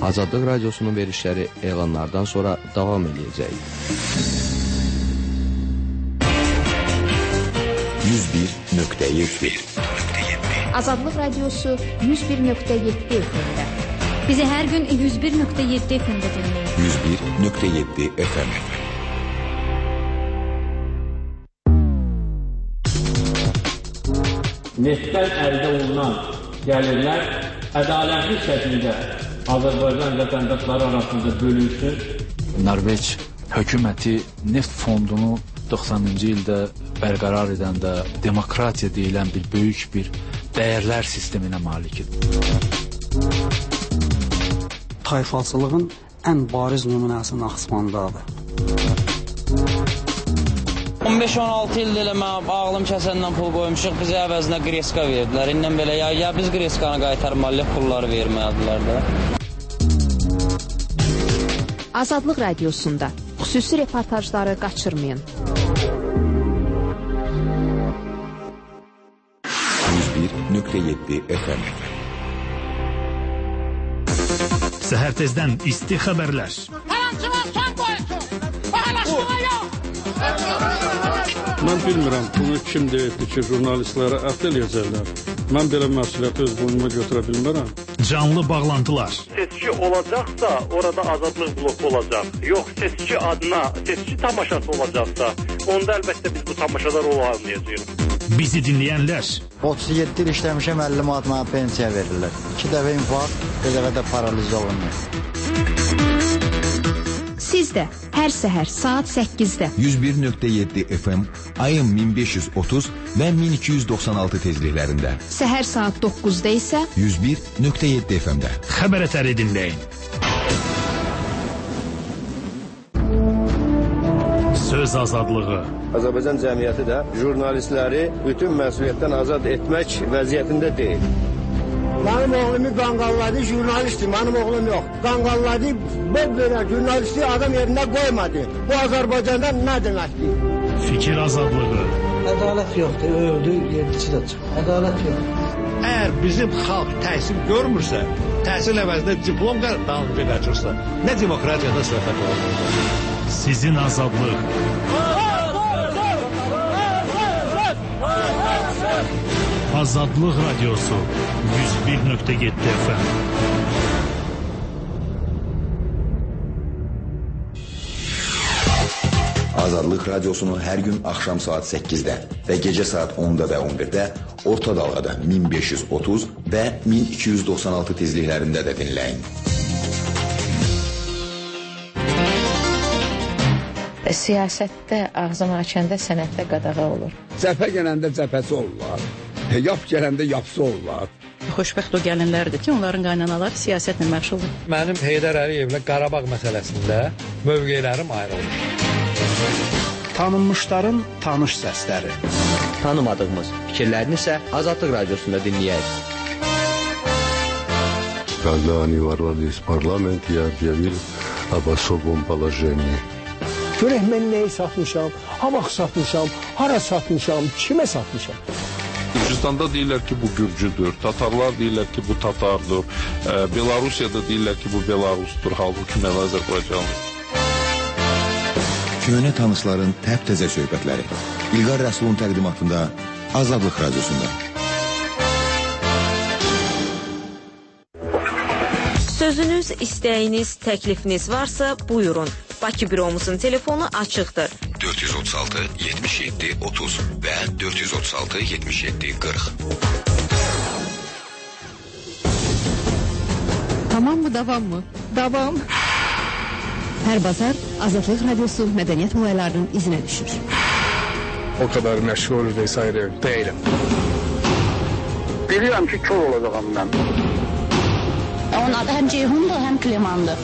Azadlıq Radiosunun verişləri elanlardan sonra davam edəcək. 101.7 Azadlıq Radiosu 101.7 FM-də. Bizi hər gün 101.7 FM-də dinləyin. 101.7 FM. Neftdən əldə olunan gəlirlər ədalətli şəkildə Azərbaycan vətəndaşları arasında bölünsün. Norveç hökuməti neft fondunu 90-cı ildə bərqərar edəndə demokratiya deyilən bir böyük bir dəyərlər sisteminə malikdir. Tayfaçılığın ən bariz nümunəsi Naxçıvandadır. 15-16 ildir elə mən ağlım kəsəndən pul qoymuşuq, bizə əvəzinə qreska verdilər. İndən belə ya biz qreskanı qaytarmalıyıq, pulları verməyədilər də. Azadlıq Radiosunda xüsusi reportajları qaçırmayın. 101.7 FM. Səhər tezdən isti xəbərlər. Mən bilmirəm, bunu kim deyildi ki, jurnalistlərə ət eləyəcəklər. Mən belə məsuliyyəti öz boynuma götürə bilmərəm. Canlı bağlantılar. Seçki olacaqsa, orada azadlıq bloku olacaq. Yox, seçki adına, seçki tamaşası olacaqsa, onda əlbəttə biz bu tamaşada rol almayacağıq. Bizi dinləyənlər. 37 il işləmişəm, 50 manat mənə pensiya verirlər. 2 dəfə infarkt, bir dəfə də paraliz olunur. Siz də hər səhər saat 8-də 101.7 FM, ayın 1530 və 1296 tezliklərində. Səhər saat 9-da isə 101.7 FM-də. Xəbər ətəri dinləyin. Söz azadlığı. Azərbaycan cəmiyyəti də jurnalistləri bütün məsuliyyətdən azad etmək vəziyyətində deyil. Mənim oğlumu qanqalladı, jurnalistdir, mənim oğlum yox. Qanqalladı, belə jurnalisti adam yerində qoymadı. Bu Azərbaycanda nə deməkdir? Fikir azadlığı. Ədalət yoxdur, öldü, yedici də çıxır. Ədalət yoxdur. Əgər bizim xalq təhsil görmürsə, təhsil əvəzində diplom dalınca qaçırsa, nə demokratiyada söhbət olur? Sizin azadlıq. Azadlıq Radiosu 101.7 FM. Azadlıq Radiosunu hər gün axşam saat 8-də və gecə saat 10-da və 11-də orta dalğada 1530 və 1296 tezliklərində də dinləyin. Siyasətdə ağzım açanda sənətdə qadağa olur. Cəbhə gələndə cəbhəsi olurlar. Yap gələndə yapsı olurlar. Xoşbəxt o gəlinlərdir ki, onların qaynanaları siyasətlə məşğuldur. Mənim Heydər Əliyevlə Qarabağ məsələsində mövqelərim ayrılır. Tanınmışların tanış səsləri. Tanımadığımız fikirlərini isə Azadlıq Radiosunda dinləyək. Когда они ворвались в парламент, я объявил об особом положении. Görək mən nəyi satmışam, ha vaxt satmışam, hara satmışam, kimə satmışam. Gürcüstanda deyirlər ki, bu Gürcüdür, Tatarlar deyirlər ki, bu Tatardır, Belarusiyada deyirlər ki, bu Belarusdur, halbuki mən Azərbaycanlıyım. Köhnə tanışların təp-təzə söhbətləri. İlqar Rəsulun təqdimatında Azadlıq Radiosunda. Sözünüz, istəyiniz, təklifiniz varsa buyurun. Bakı büromuzun telefonu açıqdır. 436 77 30 və 436 77 40. Tamam mı, davam mı? Davam. Hər bazar Azadlıq Radiosu mədəniyyət olaylarının izinə düşür. O kadar məşğul vesaire deyiləm. Bilirəm ki, kör olacağım mən. Onun adı həm Ceyhundur, həm Klimandır.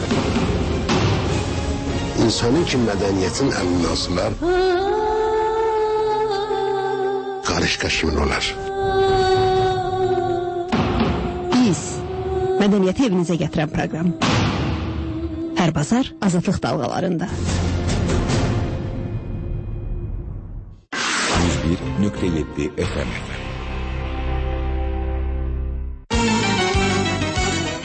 İnsanın ki mədəniyyətin əminasılar qarış-qaşımın olar. Biz mədəniyyəti evinizə gətirən proqram. Hər bazar Azadlıq dalğalarında. 101.7 FM.